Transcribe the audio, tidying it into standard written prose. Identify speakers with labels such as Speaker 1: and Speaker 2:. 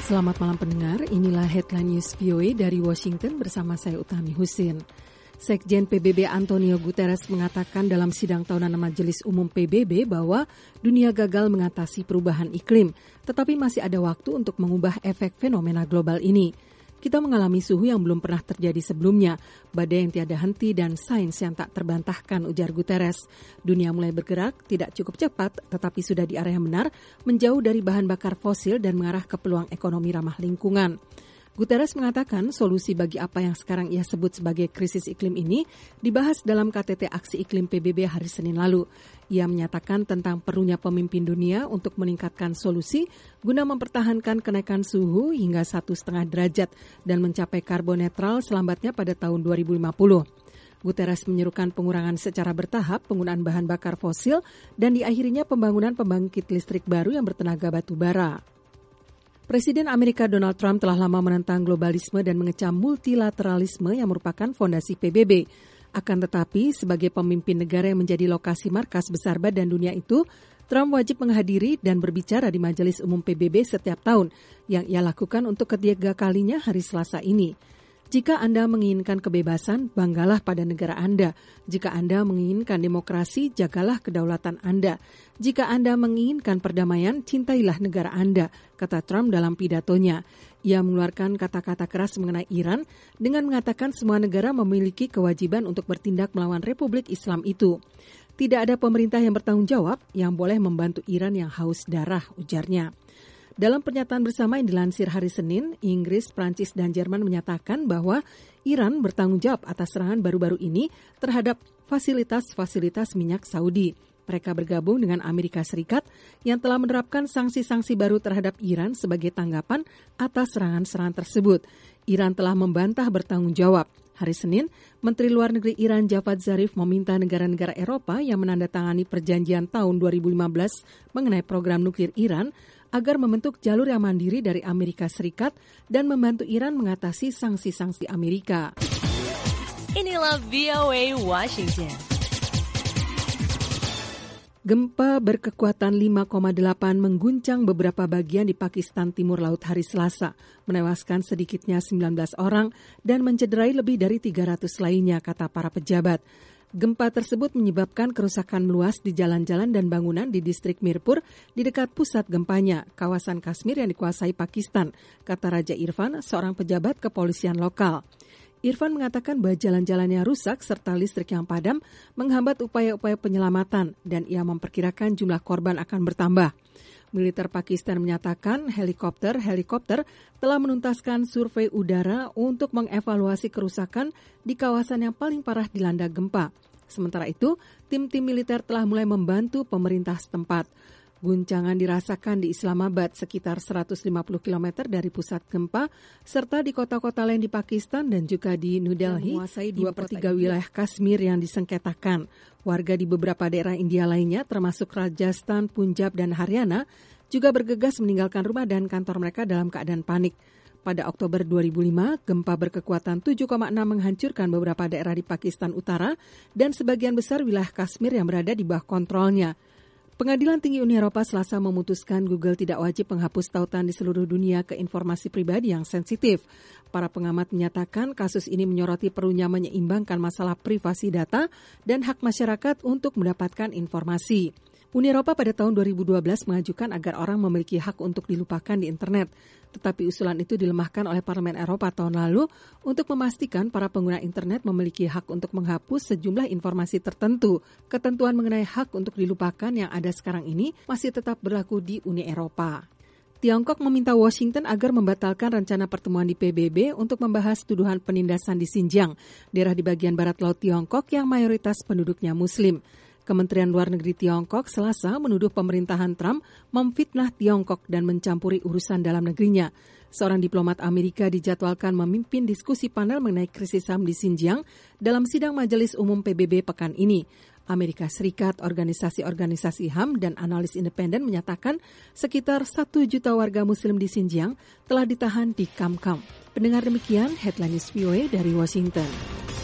Speaker 1: Selamat malam pendengar, inilah Headline News VOA dari Washington bersama saya Utami Husin. Sekjen PBB Antonio Guterres mengatakan dalam sidang tahunan Majelis Umum PBB bahwa dunia gagal mengatasi perubahan iklim, tetapi masih ada waktu untuk mengubah efek fenomena global ini. Kita mengalami suhu yang belum pernah terjadi sebelumnya, badai yang tiada henti dan sains yang tak terbantahkan, ujar Guterres. Dunia mulai bergerak, tidak cukup cepat, tetapi sudah di arah yang benar, menjauh dari bahan bakar fosil dan mengarah ke peluang ekonomi ramah lingkungan. Guterres mengatakan solusi bagi apa yang sekarang ia sebut sebagai krisis iklim ini dibahas dalam KTT Aksi Iklim PBB hari Senin lalu. Ia menyatakan tentang perlunya pemimpin dunia untuk meningkatkan solusi guna mempertahankan kenaikan suhu hingga 1,5 derajat dan mencapai karbon netral selambatnya pada tahun 2050. Guterres menyerukan pengurangan secara bertahap penggunaan bahan bakar fosil dan diakhirinya pembangunan pembangkit listrik baru yang bertenaga batu bara. Presiden Amerika Donald Trump telah lama menentang globalisme dan mengecam multilateralisme yang merupakan fondasi PBB. Akan tetapi, sebagai pemimpin negara yang menjadi lokasi markas besar badan dunia itu, Trump wajib menghadiri dan berbicara di Majelis Umum PBB setiap tahun, yang ia lakukan untuk ketiga kalinya hari Selasa ini. Jika Anda menginginkan kebebasan, banggalah pada negara Anda. Jika Anda menginginkan demokrasi, jagalah kedaulatan Anda. Jika Anda menginginkan perdamaian, cintailah negara Anda, kata Trump dalam pidatonya. Ia mengeluarkan kata-kata keras mengenai Iran dengan mengatakan semua negara memiliki kewajiban untuk bertindak melawan Republik Islam itu. Tidak ada pemerintah yang bertanggung jawab yang boleh membantu Iran yang haus darah, ujarnya. Dalam pernyataan bersama yang dilansir hari Senin, Inggris, Prancis, dan Jerman menyatakan bahwa Iran bertanggung jawab atas serangan baru-baru ini terhadap fasilitas-fasilitas minyak Saudi. Mereka bergabung dengan Amerika Serikat yang telah menerapkan sanksi-sanksi baru terhadap Iran sebagai tanggapan atas serangan-serangan tersebut. Iran telah membantah bertanggung jawab. Hari Senin, Menteri Luar Negeri Iran Javad Zarif meminta negara-negara Eropa yang menandatangani perjanjian tahun 2015 mengenai program nuklir Iran agar membentuk jalur yang mandiri dari Amerika Serikat dan membantu Iran mengatasi sanksi-sanksi Amerika.
Speaker 2: Inilah VOA Washington.
Speaker 1: Gempa berkekuatan 5,8 mengguncang beberapa bagian di Pakistan Timur Laut hari Selasa, menewaskan sedikitnya 19 orang dan mencederai lebih dari 300 lainnya, kata para pejabat. Gempa tersebut menyebabkan kerusakan meluas di jalan-jalan dan bangunan di distrik Mirpur di dekat pusat gempanya, kawasan Kashmir yang dikuasai Pakistan, kata Raja Irfan, seorang pejabat kepolisian lokal. Irfan mengatakan bahwa jalan-jalannya rusak serta listrik yang padam menghambat upaya-upaya penyelamatan dan ia memperkirakan jumlah korban akan bertambah. Militer Pakistan menyatakan helikopter telah menuntaskan survei udara untuk mengevaluasi kerusakan di kawasan yang paling parah dilanda gempa. Sementara itu, tim-tim militer telah mulai membantu pemerintah setempat. Guncangan dirasakan di Islamabad sekitar 150 km dari pusat gempa, serta di kota-kota lain di Pakistan dan juga di New Delhi, menguasai 2/3 wilayah Kashmir yang disengketakan. Warga di beberapa daerah India lainnya, termasuk Rajasthan, Punjab, dan Haryana, juga bergegas meninggalkan rumah dan kantor mereka dalam keadaan panik. Pada Oktober 2005, gempa berkekuatan 7,6 menghancurkan beberapa daerah di Pakistan Utara dan sebagian besar wilayah Kashmir yang berada di bawah kontrolnya. Pengadilan Tinggi Uni Eropa Selasa memutuskan Google tidak wajib menghapus tautan di seluruh dunia ke informasi pribadi yang sensitif. Para pengamat menyatakan kasus ini menyoroti perlunya menyeimbangkan masalah privasi data dan hak masyarakat untuk mendapatkan informasi. Uni Eropa pada tahun 2012 mengajukan agar orang memiliki hak untuk dilupakan di internet. Tetapi usulan itu dilemahkan oleh Parlemen Eropa tahun lalu untuk memastikan para pengguna internet memiliki hak untuk menghapus sejumlah informasi tertentu. Ketentuan mengenai hak untuk dilupakan yang ada sekarang ini masih tetap berlaku di Uni Eropa. Tiongkok meminta Washington agar membatalkan rencana pertemuan di PBB untuk membahas tuduhan penindasan di Xinjiang, daerah di bagian barat laut Tiongkok yang mayoritas penduduknya Muslim. Kementerian Luar Negeri Tiongkok Selasa menuduh pemerintahan Trump memfitnah Tiongkok dan mencampuri urusan dalam negerinya. Seorang diplomat Amerika dijadwalkan memimpin diskusi panel mengenai krisis HAM di Xinjiang dalam sidang Majelis Umum PBB pekan ini. Amerika Serikat, organisasi-organisasi HAM, dan analis independen menyatakan sekitar 1 juta warga Muslim di Xinjiang telah ditahan di kamp-kamp. Pendengar demikian, Headline News VOA dari Washington.